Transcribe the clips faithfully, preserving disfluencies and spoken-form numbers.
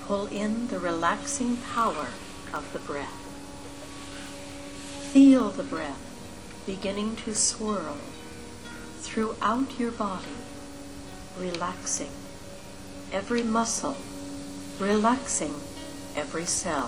pull in the relaxing power of the breath. Feel the breath beginning to swirl throughout your body, relaxing every muscle, relaxing every cell.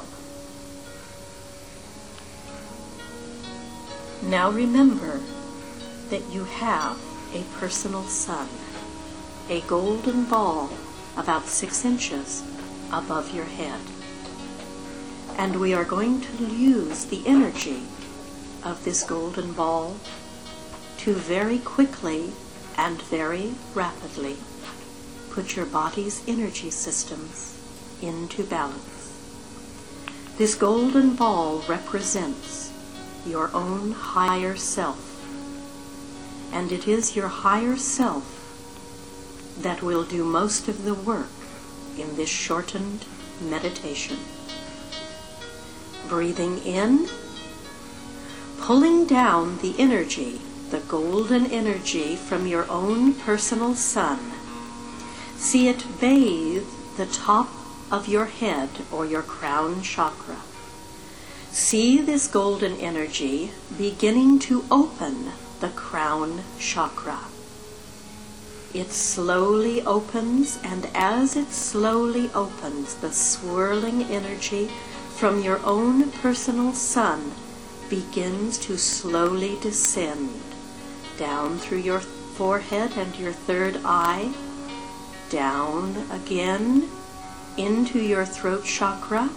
Now remember that you have a personal sun, a golden ball about six inches above your head. And we are going to use the energy of this golden ball to very quickly and very rapidly put your body's energy systems into balance. This golden ball represents your own higher self, and it is your higher self that will do most of the work in this shortened meditation. Breathing in, pulling down the energy, the golden energy from your own personal sun. See it bathe the top of your head or your crown chakra. See this golden energy beginning to open the crown chakra. It slowly opens, and as it slowly opens, the swirling energy from your own personal sun begins to slowly descend down through your forehead and your third eye, down again into your throat chakra,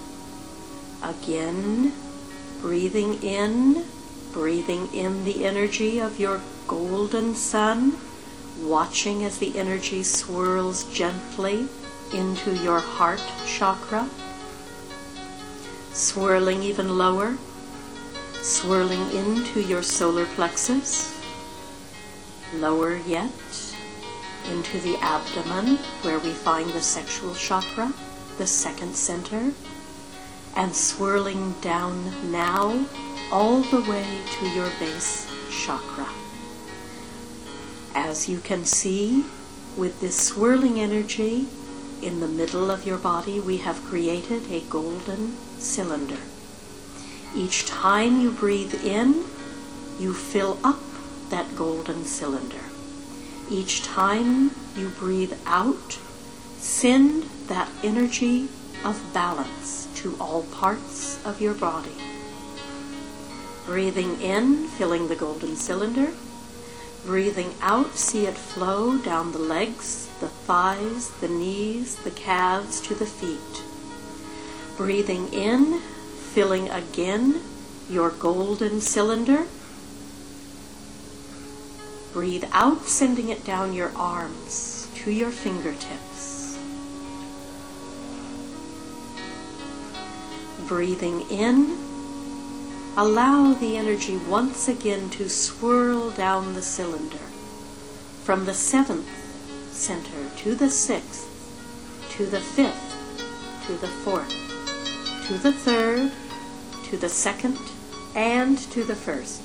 again breathing in, breathing in the energy of your golden sun, watching as the energy swirls gently into your heart chakra, swirling even lower, swirling into your solar plexus, lower yet, into the abdomen where we find the sexual chakra, the second center, and swirling down now all the way to your base chakra. As you can see, with this swirling energy in the middle of your body, we have created a golden cylinder. Each time you breathe in, you fill up that golden cylinder. Each time you breathe out, send that energy of balance to all parts of your body. Breathing in, filling the golden cylinder. Breathing out, see it flow down the legs, the thighs, the knees, the calves to the feet. Breathing in, filling again your golden cylinder. Breathe out, sending it down your arms to your fingertips. Breathing in, allow the energy once again to swirl down the cylinder from the seventh center to the sixth, to the fifth, to the fourth, to the third, to the second, and to the first.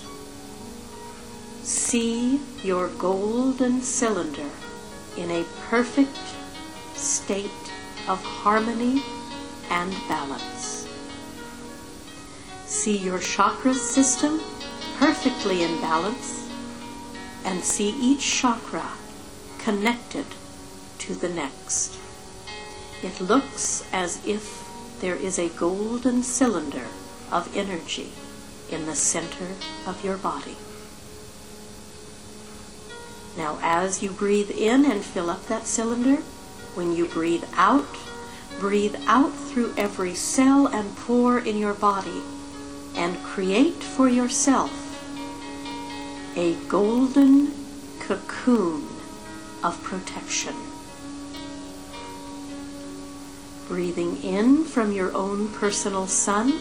See your golden cylinder in a perfect state of harmony and balance. See your chakra system perfectly in balance, and see each chakra connected to the next. It looks as if there is a golden cylinder of energy in the center of your body. Now, as you breathe in and fill up that cylinder, when you breathe out, breathe out through every cell and pore in your body, and create for yourself a golden cocoon of protection. Breathing in from your own personal sun,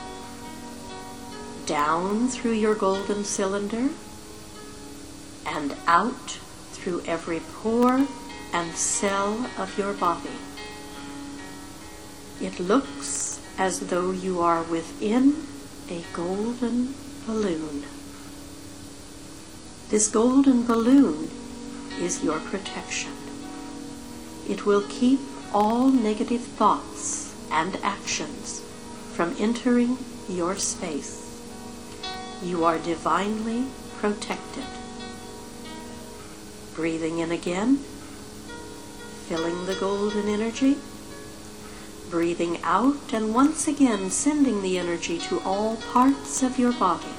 down through your golden cylinder, and out through every pore and cell of your body. It looks as though you are within a golden balloon. This golden balloon is your protection. It will keep all negative thoughts and actions from entering your space. You are divinely protected. Breathing in again, filling the golden energy. Breathing out and once again sending the energy to all parts of your body.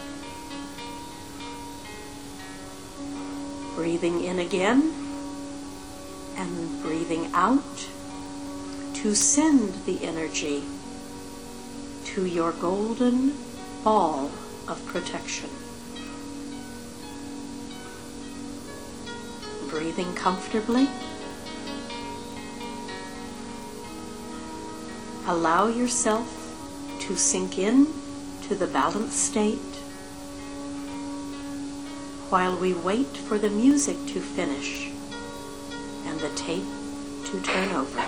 Breathing in again and breathing out to send the energy to your golden ball of protection. Breathing comfortably. Allow yourself to sink in to the balanced state while we wait for the music to finish and the tape to turn over.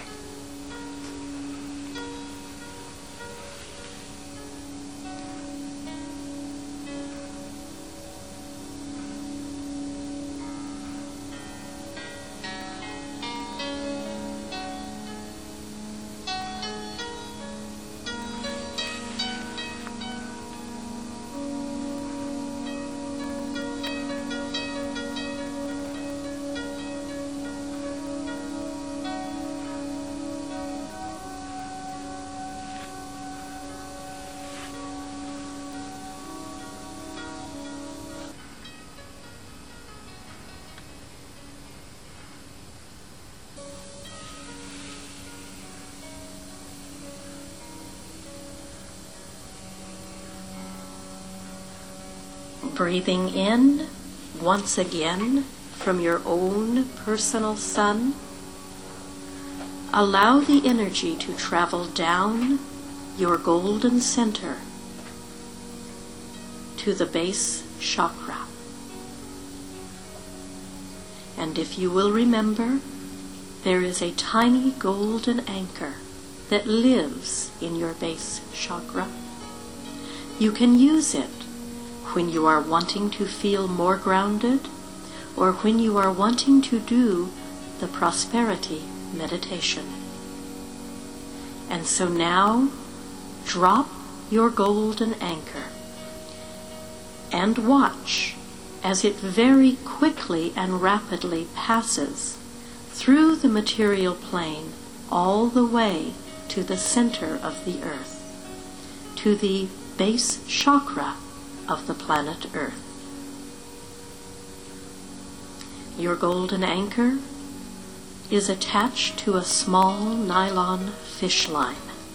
Breathing in once again from your own personal sun. Allow the energy to travel down your golden center to the base chakra. And if you will remember, there is a tiny golden anchor that lives in your base chakra. You can use it when you are wanting to feel more grounded, or when you are wanting to do the prosperity meditation. And so now, drop your golden anchor and watch as it very quickly and rapidly passes through the material plane all the way to the center of the earth, to the base chakra of the planet Earth. Your golden anchor is attached to a small nylon fish line.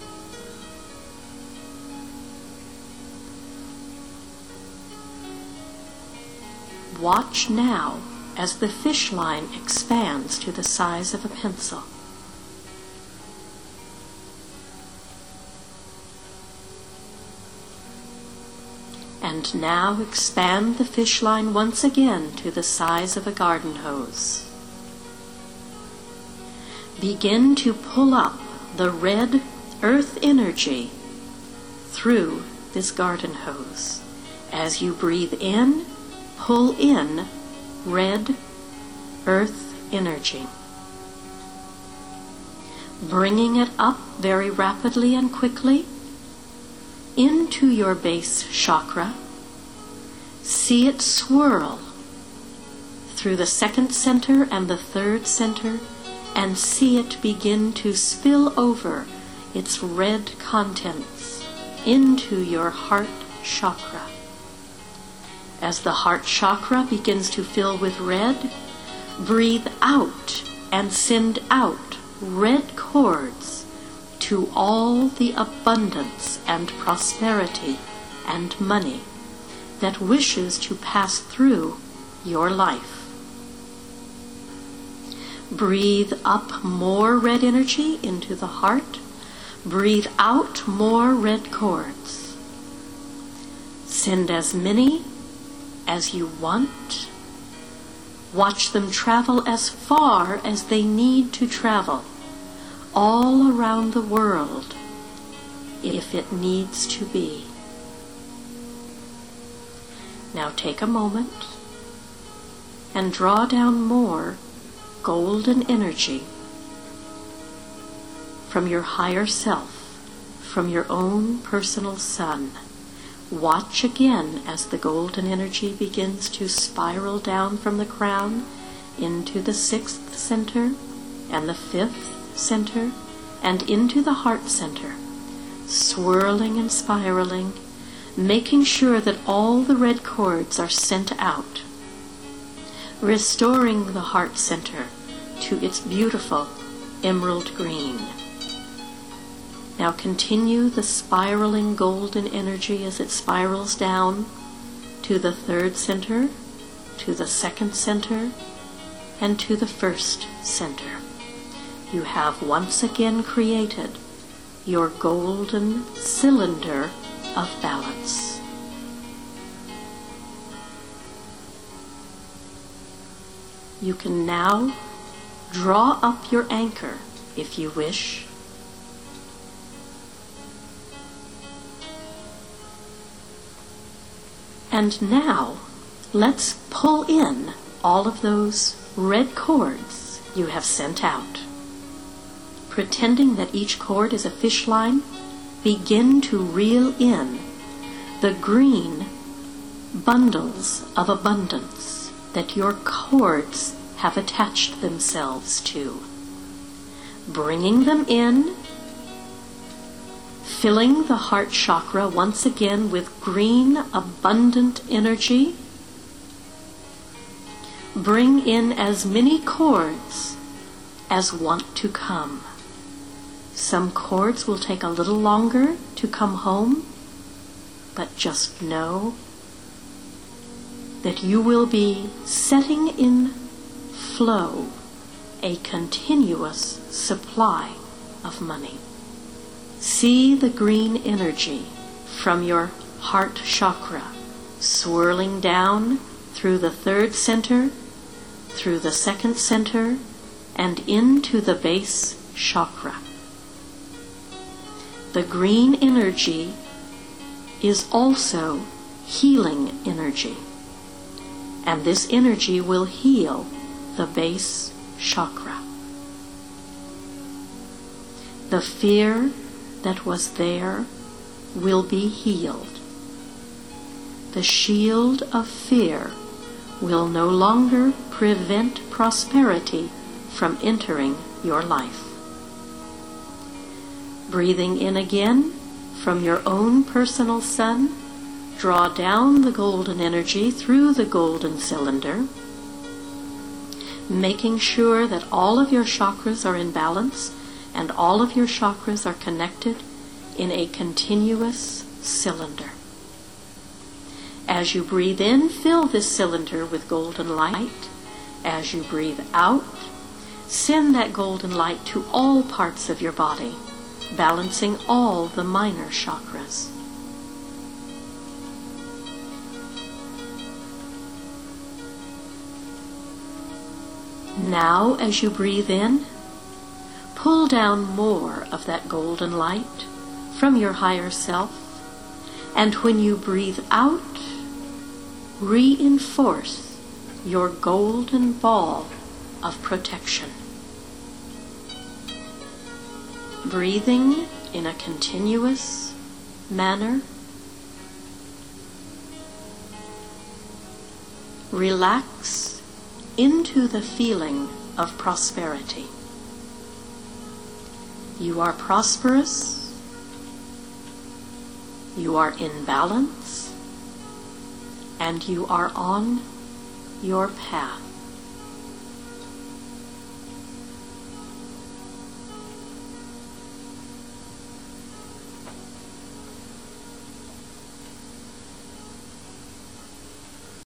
Watch now as the fish line expands to the size of a pencil. And now expand the fish line once again to the size of a garden hose. Begin to pull up the red earth energy through this garden hose. As you breathe in, pull in red earth energy, bringing it up very rapidly and quickly into your base chakra. See it swirl through the second center and the third center, and see it begin to spill over its red contents into your heart chakra. As the heart chakra begins to fill with red, breathe out and send out red cords to all the abundance and prosperity and money that wishes to pass through your life. Breathe up more red energy into the heart. Breathe out more red cords. Send as many as you want. Watch them travel as far as they need to travel, all around the world, if it needs to be. Now take a moment and draw down more golden energy from your higher self, from your own personal sun. Watch again as the golden energy begins to spiral down from the crown into the sixth center and the fifth center and into the heart center, swirling and spiraling, making sure that all the red cords are sent out, restoring the heart center to its beautiful emerald green. Now continue the spiraling golden energy as it spirals down to the third center, to the second center, and to the first center. You have once again created your golden cylinder of balance. You can now draw up your anchor if you wish. And now, let's pull in all of those red cords you have sent out. Pretending that each cord is a fish line, begin to reel in the green bundles of abundance that your cords have attached themselves to. Bringing them in, filling the heart chakra once again with green, abundant energy. Bring in as many cords as want to come. Some cords will take a little longer to come home, but just know that you will be setting in flow a continuous supply of money. See the green energy from your heart chakra swirling down through the third center, through the second center, and into the base chakra. The green energy is also healing energy, and this energy will heal the base chakra. The fear that was there will be healed. The shield of fear will no longer prevent prosperity from entering your life. Breathing in again from your own personal sun, draw down the golden energy through the golden cylinder, making sure that all of your chakras are in balance and all of your chakras are connected in a continuous cylinder. As you breathe in, fill this cylinder with golden light. As you breathe out, send that golden light to all parts of your body, balancing all the minor chakras. Now, as you breathe in, pull down more of that golden light from your higher self, and when you breathe out, reinforce your golden ball of protection. Breathing in a continuous manner, relax into the feeling of prosperity. You are prosperous. You are in balance. And you are on your path.